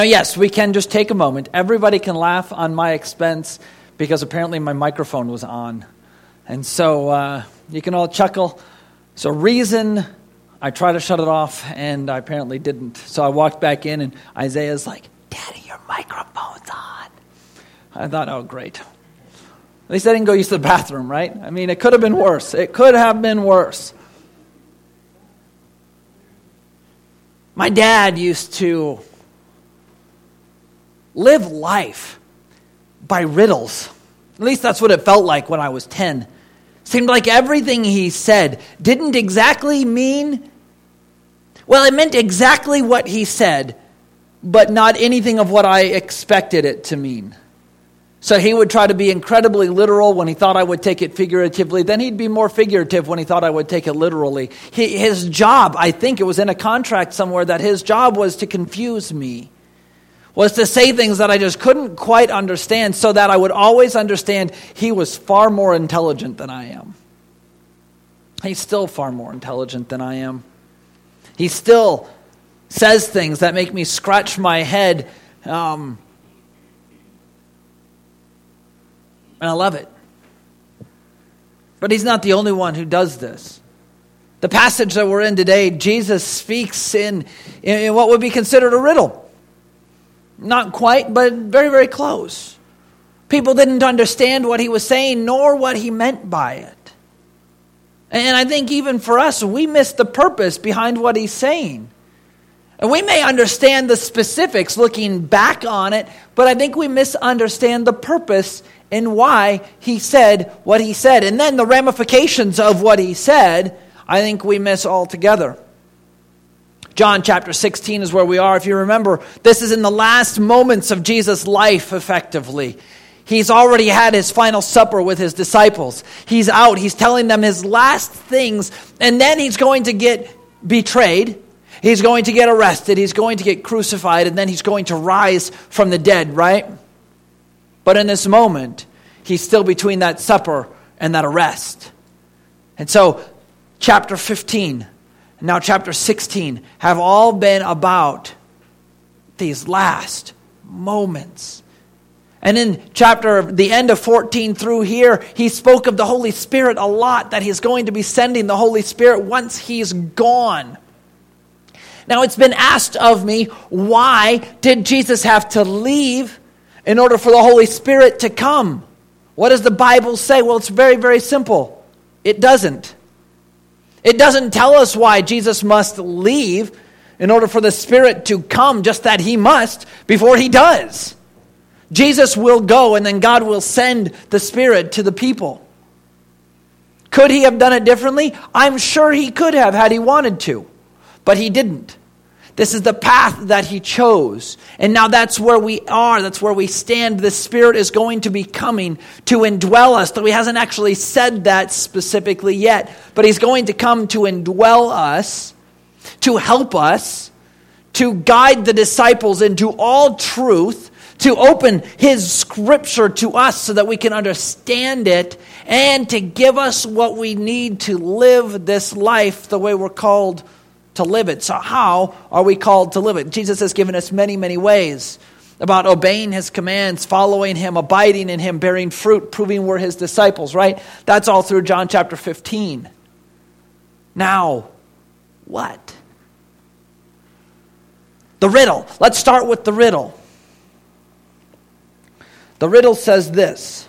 Yes, we can just take a moment. Everybody can laugh on my expense because apparently my microphone was on. And so you can all chuckle. So reason, I tried to shut it off and I apparently didn't. So I walked back in and Isaiah's like, "Daddy, your microphone's on." I thought, oh, great. At least I didn't go use the bathroom, right? I mean, it could have been worse. It could have been worse. My dad used to live life by riddles. At least that's what it felt like when I was 10. Seemed like everything he said didn't exactly mean, well, it meant exactly what he said, but not anything of what I expected it to mean. So he would try to be incredibly literal when he thought I would take it figuratively. Then he'd be more figurative when he thought I would take it literally. His job, I think it was in a contract somewhere, that his job was to confuse me. Was to say things that I just couldn't quite understand so that I would always understand he was far more intelligent than I am. He's still far more intelligent than I am. He still says things that make me scratch my head, and I love it. But he's not the only one who does this. The passage that we're in today, Jesus speaks in what would be considered a riddle. Not quite, but very, very close. People didn't understand what he was saying, nor what he meant by it. And I think even for us, we miss the purpose behind what he's saying. And we may understand the specifics looking back on it, but I think we misunderstand the purpose and why he said what he said. And then the ramifications of what he said, I think we miss altogether. John chapter 16 is where we are. If you remember, this is in the last moments of Jesus' life, effectively. He's already had his final supper with his disciples. He's out. He's telling them his last things. And then he's going to get betrayed. He's going to get arrested. He's going to get crucified. And then he's going to rise from the dead, right? But in this moment, he's still between that supper and that arrest. And so, chapter 15... now chapter 16 have all been about these last moments. And in the end of 14 through here, he spoke of the Holy Spirit a lot, that he's going to be sending the Holy Spirit once he's gone. Now it's been asked of me, why did Jesus have to leave in order for the Holy Spirit to come? What does the Bible say? Well, it's very, very simple. It doesn't. It doesn't tell us why Jesus must leave in order for the Spirit to come, just that he must before he does. Jesus will go and then God will send the Spirit to the people. Could he have done it differently? I'm sure he could have had he wanted to, but he didn't. This is the path that he chose. And now that's where we are. That's where we stand. The Spirit is going to be coming to indwell us. Though he hasn't actually said that specifically yet. But he's going to come to indwell us, to help us, to guide the disciples into all truth, to open his scripture to us so that we can understand it, and to give us what we need to live this life the way we're called to live it. So how are we called to live it? Jesus has given us many, many ways about obeying his commands, following him, abiding in him, bearing fruit, proving we're his disciples, right? That's all through John chapter 15. Now, what? The riddle. Let's start with the riddle. The riddle says this: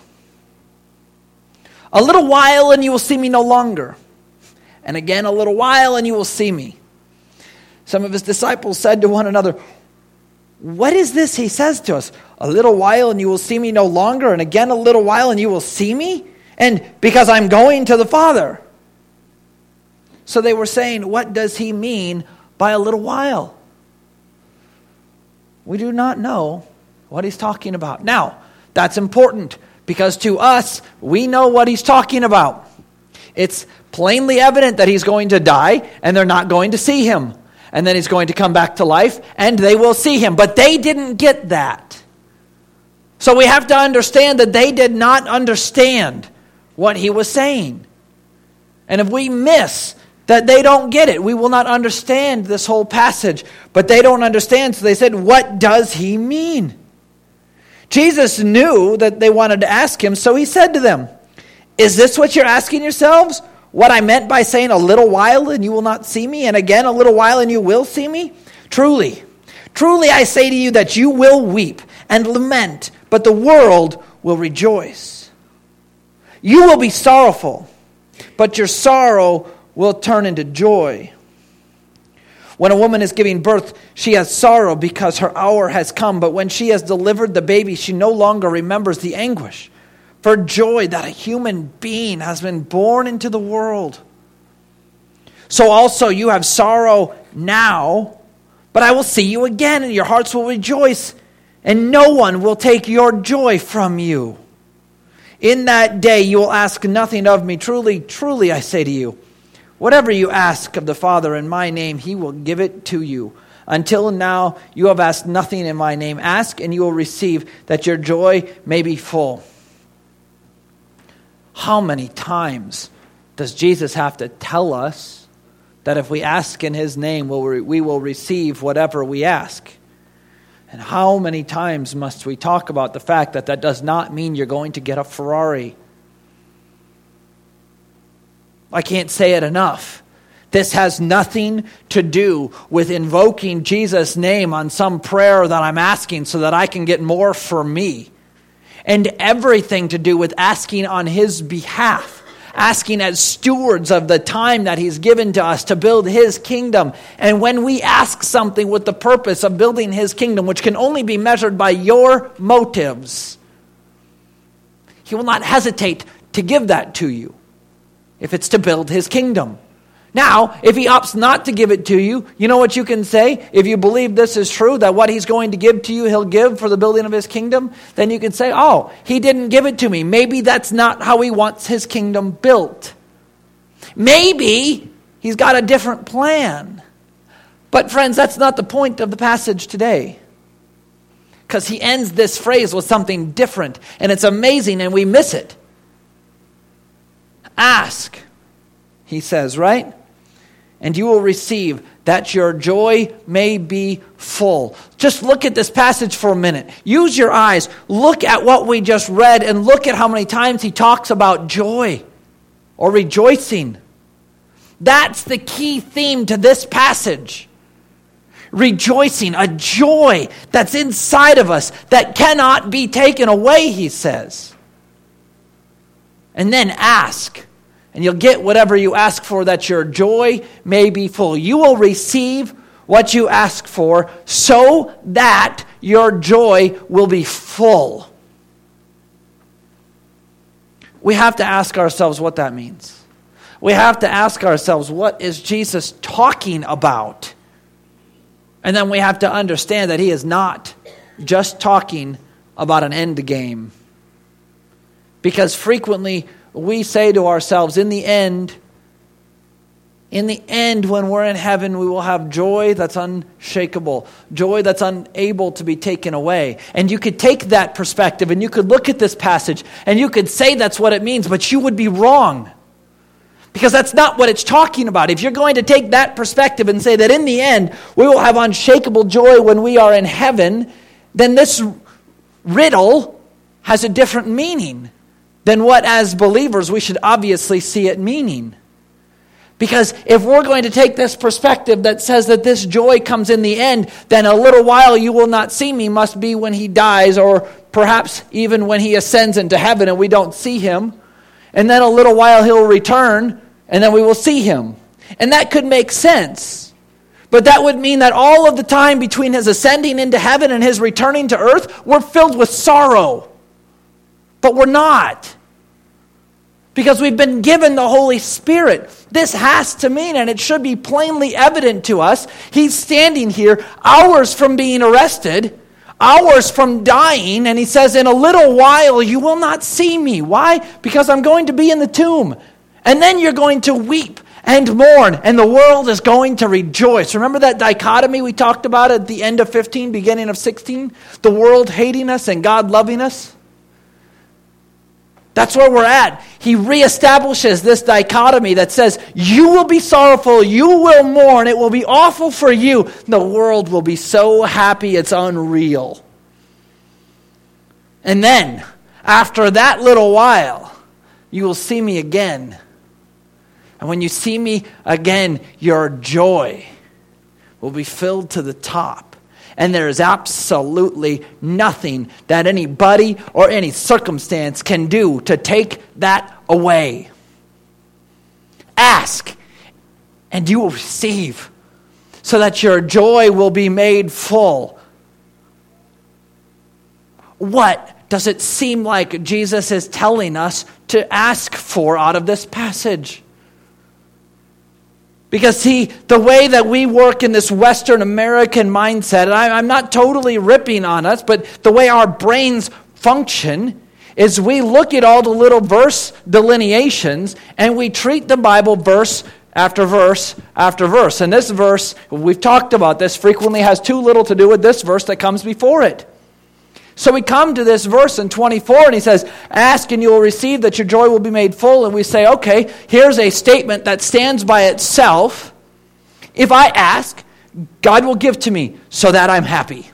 a little while and you will see me no longer. And again, a little while and you will see me. Some of his disciples said to one another, what is this he says to us? A little while and you will see me no longer, and again a little while and you will see me? And because I'm going to the Father. So they were saying, what does he mean by a little while? We do not know what he's talking about. Now, that's important, because to us, we know what he's talking about. It's plainly evident that he's going to die, and they're not going to see him. And then he's going to come back to life, and they will see him. But they didn't get that. So we have to understand that they did not understand what he was saying. And if we miss that they don't get it. We will not understand this whole passage. But they don't understand, so they said, what does he mean? Jesus knew that they wanted to ask him, so he said to them, is this what you're asking yourselves? What I meant by saying a little while and you will not see me, and again a little while and you will see me? Truly, truly I say to you that you will weep and lament, but the world will rejoice. You will be sorrowful, but your sorrow will turn into joy. When a woman is giving birth, she has sorrow because her hour has come, but when she has delivered the baby, she no longer remembers the anguish for joy that a human being has been born into the world. So also you have sorrow now, but I will see you again, and your hearts will rejoice, and no one will take your joy from you. In that day you will ask nothing of me. Truly, truly, I say to you, whatever you ask of the Father in my name, he will give it to you. Until now you have asked nothing in my name. Ask, and you will receive, that your joy may be full. How many times does Jesus have to tell us that if we ask in his name, we will receive whatever we ask? And how many times must we talk about the fact that that does not mean you're going to get a Ferrari? I can't say it enough. This has nothing to do with invoking Jesus' name on some prayer that I'm asking so that I can get more for me. And everything to do with asking on his behalf. Asking as stewards of the time that he's given to us to build his kingdom. And when we ask something with the purpose of building his kingdom, which can only be measured by your motives, he will not hesitate to give that to you if it's to build his kingdom. Now, if he opts not to give it to you, you know what you can say? If you believe this is true, that what he's going to give to you, he'll give for the building of his kingdom, then you can say, oh, he didn't give it to me. Maybe that's not how he wants his kingdom built. Maybe he's got a different plan. But friends, that's not the point of the passage today. Because he ends this phrase with something different. And it's amazing and we miss it. Ask, he says, right? And you will receive, that your joy may be full. Just look at this passage for a minute. Use your eyes. Look at what we just read and look at how many times he talks about joy or rejoicing. That's the key theme to this passage. Rejoicing, a joy that's inside of us that cannot be taken away, he says. And then ask. And you'll get whatever you ask for, that your joy may be full. You will receive what you ask for so that your joy will be full. We have to ask ourselves what that means. We have to ask ourselves, what is Jesus talking about? And then we have to understand that he is not just talking about an end game. Because frequently we say to ourselves, in the end, when we're in heaven, we will have joy that's unshakable, joy that's unable to be taken away. And you could take that perspective and you could look at this passage and you could say that's what it means, but you would be wrong. Because that's not what it's talking about. If you're going to take that perspective and say that in the end, we will have unshakable joy when we are in heaven, then this riddle has a different meaning than what as believers we should obviously see it meaning. Because if we're going to take this perspective that says that this joy comes in the end, then a little while you will not see me must be when he dies, or perhaps even when he ascends into heaven and we don't see him. And then a little while he'll return and then we will see him. And that could make sense. But that would mean that all of the time between his ascending into heaven and his returning to earth, we're filled with sorrow. But we're not. Because we've been given the Holy Spirit. This has to mean, and it should be plainly evident to us, he's standing here hours from being arrested, hours from dying, and he says, in a little while you will not see me. Why? Because I'm going to be in the tomb. And then you're going to weep and mourn, and the world is going to rejoice. Remember that dichotomy we talked about at the end of 15, beginning of 16? The world hating us and God loving us? That's where we're at. He reestablishes this dichotomy that says, you will be sorrowful, you will mourn, it will be awful for you. The world will be so happy it's unreal. And then, after that little while, you will see me again. And when you see me again, your joy will be filled to the top. And there is absolutely nothing that anybody or any circumstance can do to take that away. Ask, and you will receive, so that your joy will be made full. What does it seem like Jesus is telling us to ask for out of this passage? Because the way that we work in this Western American mindset, and I'm not totally ripping on us, but the way our brains function is we look at all the little verse delineations and we treat the Bible verse after verse after verse. And this verse, we've talked about this, frequently has too little to do with this verse that comes before it. So we come to this verse in 24 and he says, ask and you will receive that your joy will be made full. And we say, okay, here's a statement that stands by itself. If I ask, God will give to me so that I'm happy.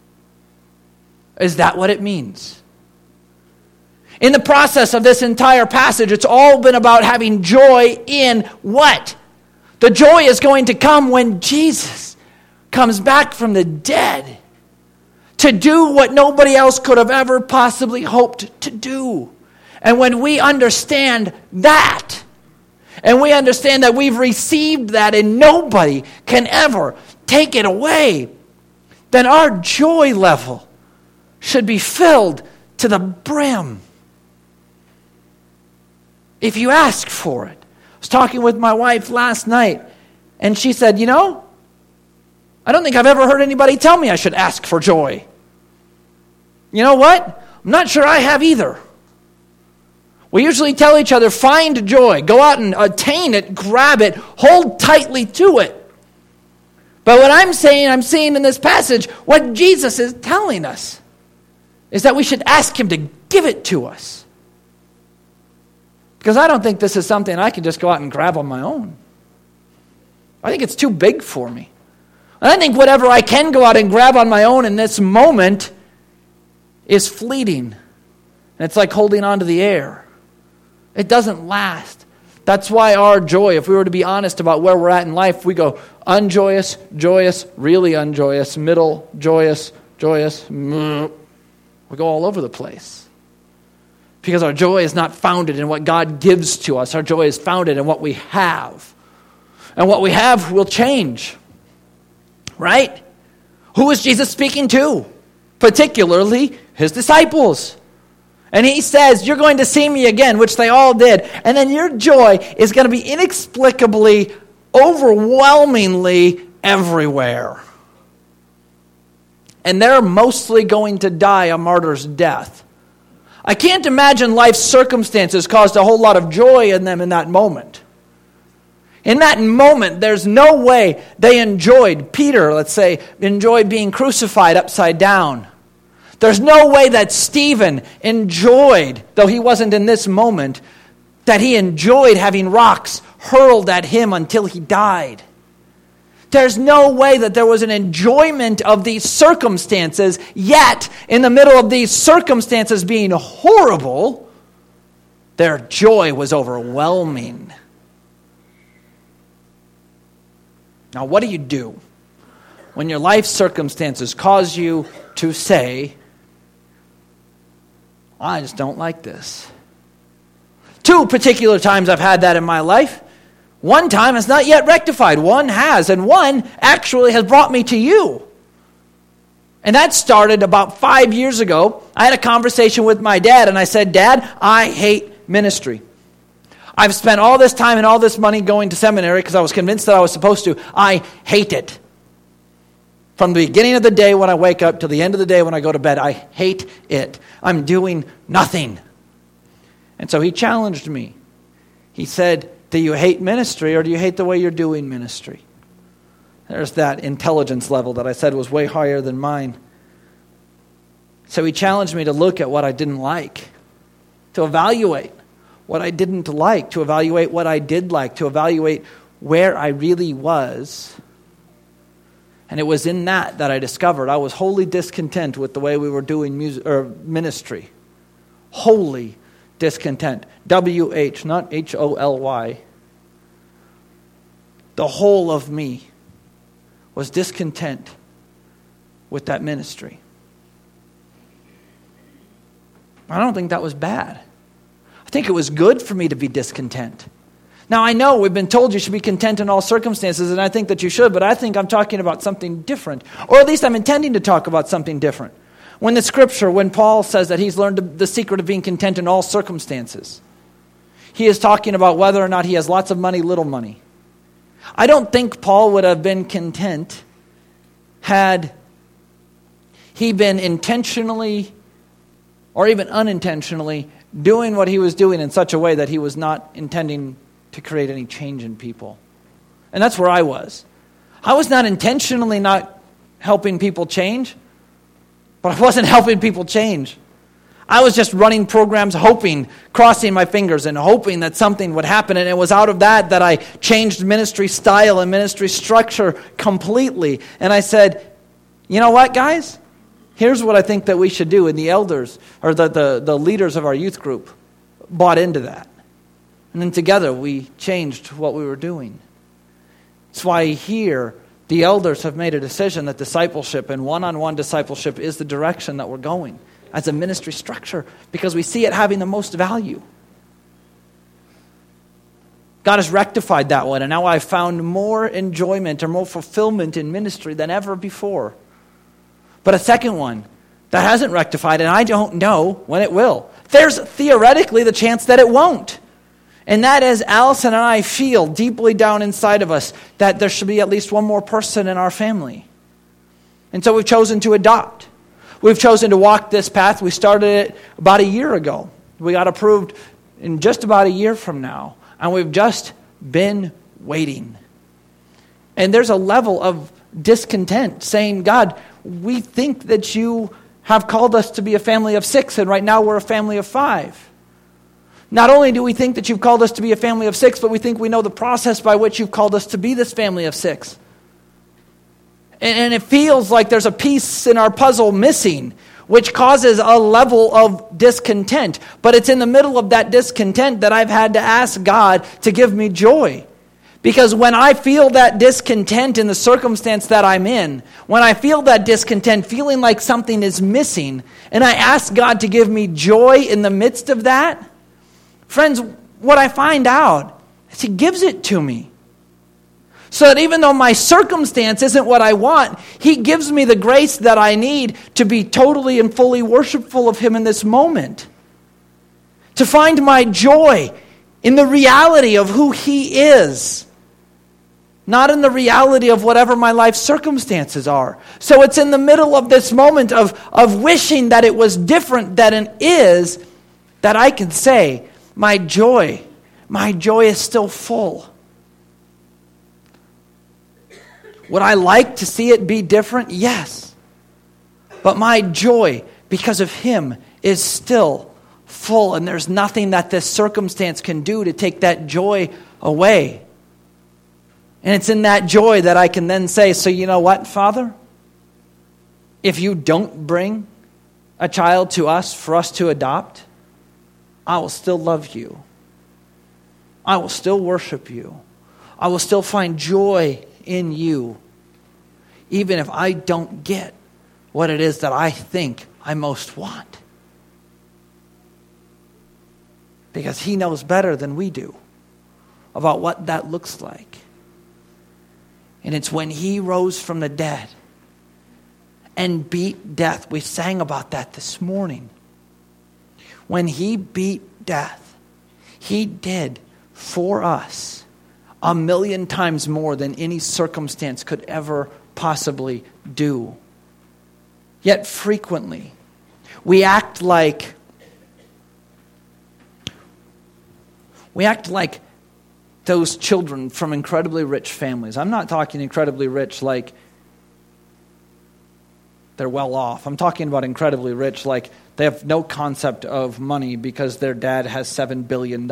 Is that what it means? In the process of this entire passage, it's all been about having joy in what? The joy is going to come when Jesus comes back from the dead to do what nobody else could have ever possibly hoped to do. And when we understand that, and we understand that we've received that and nobody can ever take it away, then our joy level should be filled to the brim. If you ask for it. I was talking with my wife last night, and she said, I don't think I've ever heard anybody tell me I should ask for joy. You know what? I'm not sure I have either. We usually tell each other, find joy. Go out and attain it, grab it, hold tightly to it. But what I'm seeing in this passage, what Jesus is telling us, is that we should ask him to give it to us. Because I don't think this is something I can just go out and grab on my own. I think it's too big for me. And I think whatever I can go out and grab on my own in this moment is fleeting. And it's like holding on to the air. It doesn't last. That's why our joy, if we were to be honest about where we're at in life, we go unjoyous, joyous, really unjoyous, middle, joyous, joyous. We go all over the place. Because our joy is not founded in what God gives to us. Our joy is founded in what we have. And what we have will change. Right? Who is Jesus speaking to? Particularly his disciples. And he says, you're going to see me again, which they all did. And then your joy is going to be inexplicably, overwhelmingly everywhere. And they're mostly going to die a martyr's death. I can't imagine life's circumstances caused a whole lot of joy in them in that moment. In that moment, there's no way they enjoyed, Peter, let's say, enjoyed being crucified upside down. There's no way that Stephen enjoyed, though he wasn't in this moment, that he enjoyed having rocks hurled at him until he died. There's no way that there was an enjoyment of these circumstances, yet in the middle of these circumstances being horrible, their joy was overwhelming. Now, what do when your life circumstances cause you to say, I just don't like this? 2 particular times I've had that in my life. One time is not yet rectified. One has, and one actually has brought me to you. And that started about 5 years ago. I had a conversation with my dad, and I said, Dad, I hate ministry. I've spent all this time and all this money going to seminary because I was convinced that I was supposed to. I hate it. From the beginning of the day when I wake up to the end of the day when I go to bed, I hate it. I'm doing nothing. And so he challenged me. He said, do you hate ministry or do you hate the way you're doing ministry? There's that intelligence level that I said was way higher than mine. So he challenged me to look at what I didn't like. to evaluate what I didn't like, to evaluate what I did like, to evaluate where I really was. And it was in that I discovered I was wholly discontent with the way we were doing music or ministry. Wholly discontent. W-H, not H-O-L-Y. The whole of me was discontent with that ministry. I don't think that was bad. I think it was good for me to be discontent. Now, I know we've been told you should be content in all circumstances, and I think that you should, but I think I'm talking about something different. Or at least I'm intending to talk about something different. When the scripture, when Paul says that he's learned the secret of being content in all circumstances, he is talking about whether or not he has lots of money, little money. I don't think Paul would have been content had he been intentionally or even unintentionally doing what he was doing in such a way that he was not intending to create any change in people. And that's where I was. I was not intentionally not helping people change, but I wasn't helping people change. I was just running programs hoping, crossing my fingers and hoping that something would happen. And it was out of that I changed ministry style and ministry structure completely. And I said, you know what, guys? Here's what I think that we should do. And the elders, or the leaders of our youth group, bought into that. And then together we changed what we were doing. That's why here the elders have made a decision that discipleship and one-on-one discipleship is the direction that we're going as a ministry structure, because we see it having the most value. God has rectified that one, and now I've found more enjoyment or more fulfillment in ministry than ever before. But a second one that hasn't rectified, and I don't know when it will. There's theoretically the chance that it won't. And that is, Allison and I feel deeply down inside of us that there should be at least one more person in our family. And so we've chosen to adopt. We've chosen to walk this path. We started it about a year ago. We got approved in just about a year from now. And we've just been waiting. And there's a level of discontent saying, God, we think that you have called us to be a family of 6, and right now we're a family of 5. Not only do we think that you've called us to be a family of 6, but we think we know the process by which you've called us to be this family of 6. And it feels like there's a piece in our puzzle missing, which causes a level of discontent. But it's in the middle of that discontent that I've had to ask God to give me joy. Because when I feel that discontent in the circumstance that I'm in, when I feel that discontent, feeling like something is missing, and I ask God to give me joy in the midst of that, friends, what I find out is He gives it to me. So that even though my circumstance isn't what I want, He gives me the grace that I need to be totally and fully worshipful of Him in this moment. To find my joy in the reality of who He is. Not in the reality of whatever my life circumstances are. So it's in the middle of this moment of wishing that it was different than it is, that I can say, my joy is still full. Would I like to see it be different? Yes. But my joy, because of Him, is still full. And there's nothing that this circumstance can do to take that joy away. And it's in that joy that I can then say, so you know what, Father? If you don't bring a child to us for us to adopt, I will still love you. I will still worship you. I will still find joy in you, even if I don't get what it is that I think I most want. Because He knows better than we do about what that looks like. And it's when He rose from the dead and beat death. We sang about that this morning. When He beat death, He did for us 1,000,000 times more than any circumstance could ever possibly do. Yet frequently, we act like those children from incredibly rich families. I'm not talking incredibly rich like they're well off. I'm talking about incredibly rich, like they have no concept of money because their dad has $7 billion.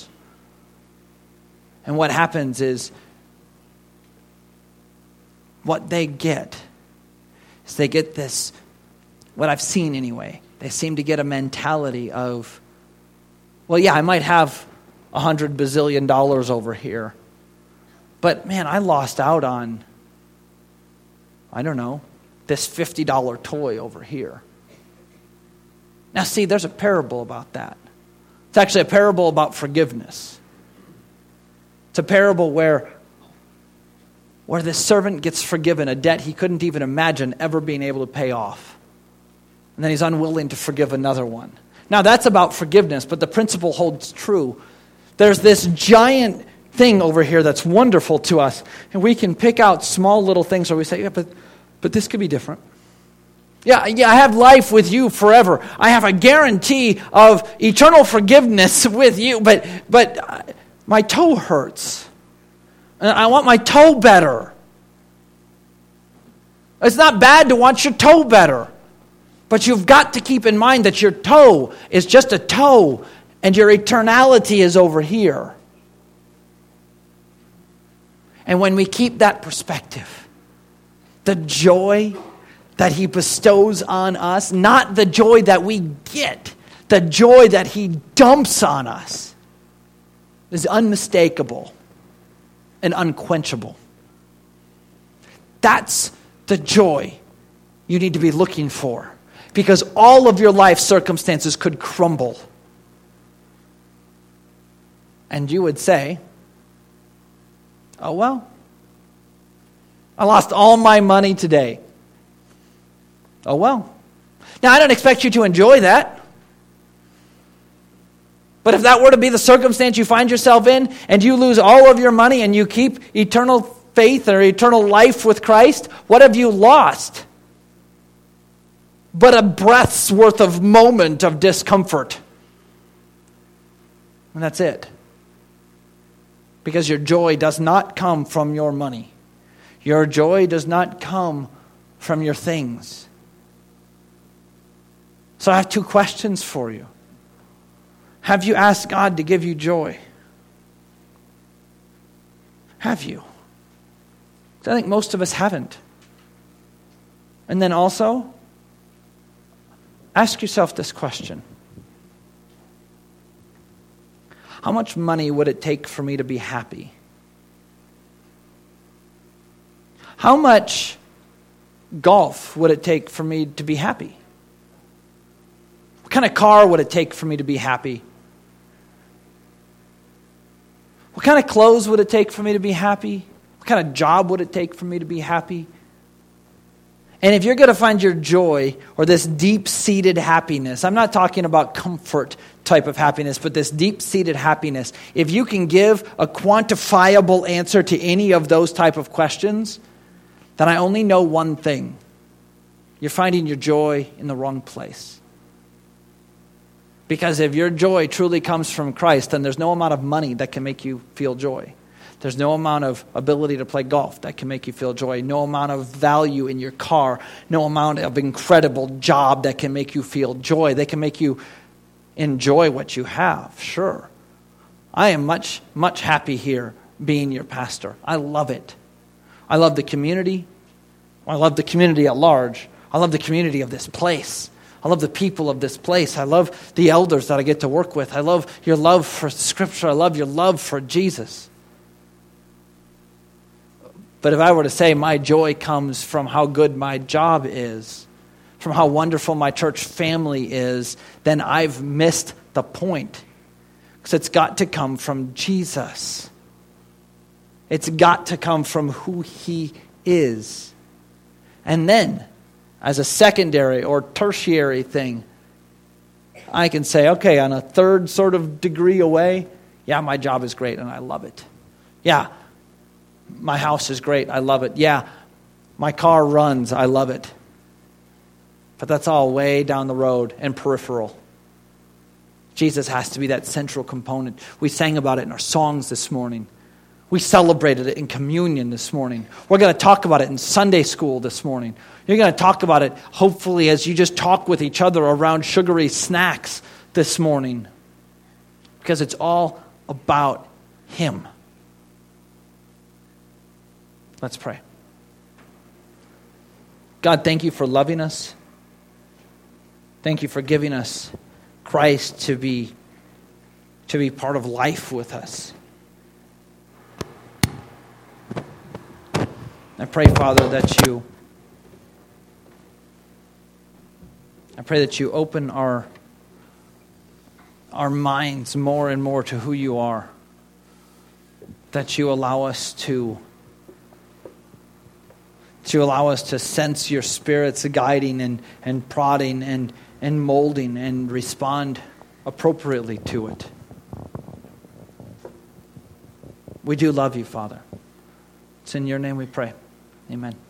And what happens is, what they get is they get this, what I've seen anyway, they seem to get a mentality of, well, yeah, I might have $100 bazillion over here, but man, I lost out on, I don't know, this $50 toy over here. Now see, there's a parable about that. It's actually a parable about forgiveness. It's a parable where this servant gets forgiven a debt he couldn't even imagine ever being able to pay off. And then he's unwilling to forgive another one. Now that's about forgiveness, but the principle holds true. There's this giant thing over here that's wonderful to us, and we can pick out small little things where we say, yeah, but this could be different. Yeah, I have life with you forever. I have a guarantee of eternal forgiveness with you, but my toe hurts. And I want my toe better. It's not bad to want your toe better, but you've got to keep in mind that your toe is just a toe and your eternality is over here. And when we keep that perspective, the joy that he bestows on us, not the joy that we get, the joy that he dumps on us, is unmistakable and unquenchable. That's the joy you need to be looking for, because all of your life circumstances could crumble. And you would say, oh well, I lost all my money today. Oh well. Now I don't expect you to enjoy that. But if that were to be the circumstance you find yourself in, and you lose all of your money and you keep eternal faith or eternal life with Christ, what have you lost? But a breath's worth of moment of discomfort. And that's it. Because your joy does not come from your money. Your joy does not come from your things. So I have two questions for you. Have you asked God to give you joy? Have you? I think most of us haven't. And then also, ask yourself this question. How much money would it take for me to be happy? How much golf would it take for me to be happy? What kind of car would it take for me to be happy? What kind of clothes would it take for me to be happy? What kind of job would it take for me to be happy? And if you're going to find your joy or this deep-seated happiness, I'm not talking about comfort type of happiness, but this deep-seated happiness, if you can give a quantifiable answer to any of those type of questions, then I only know one thing. You're finding your joy in the wrong place. Because if your joy truly comes from Christ, then there's no amount of money that can make you feel joy. There's no amount of ability to play golf that can make you feel joy. No amount of value in your car. No amount of incredible job that can make you feel joy. They can make you enjoy what you have, sure. I am much, much happy here being your pastor. I love it. I love the community. I love the community at large. I love the community of this place. I love the people of this place. I love the elders that I get to work with. I love your love for Scripture. I love your love for Jesus. But if I were to say my joy comes from how good my job is, from how wonderful my church family is, then I've missed the point. Because it's got to come from Jesus. It's got to come from who he is. And then, as a secondary or tertiary thing, I can say, okay, on a third sort of degree away, yeah, my job is great and I love it. Yeah, my house is great, I love it. Yeah, my car runs, I love it. But that's all way down the road and peripheral. Jesus has to be that central component. We sang about it in our songs this morning. We celebrated it in communion this morning. We're going to talk about it in Sunday school this morning. You're going to talk about it, hopefully, as you just talk with each other around sugary snacks this morning. Because it's all about Him. Let's pray. God, thank you for loving us. Thank you for giving us Christ to be part of life with us. I pray, Father, that you open our minds more and more to who you are. That you allow us to sense your Spirit's guiding and prodding and molding and respond appropriately to it. We do love you, Father. It's in your name we pray. Amen.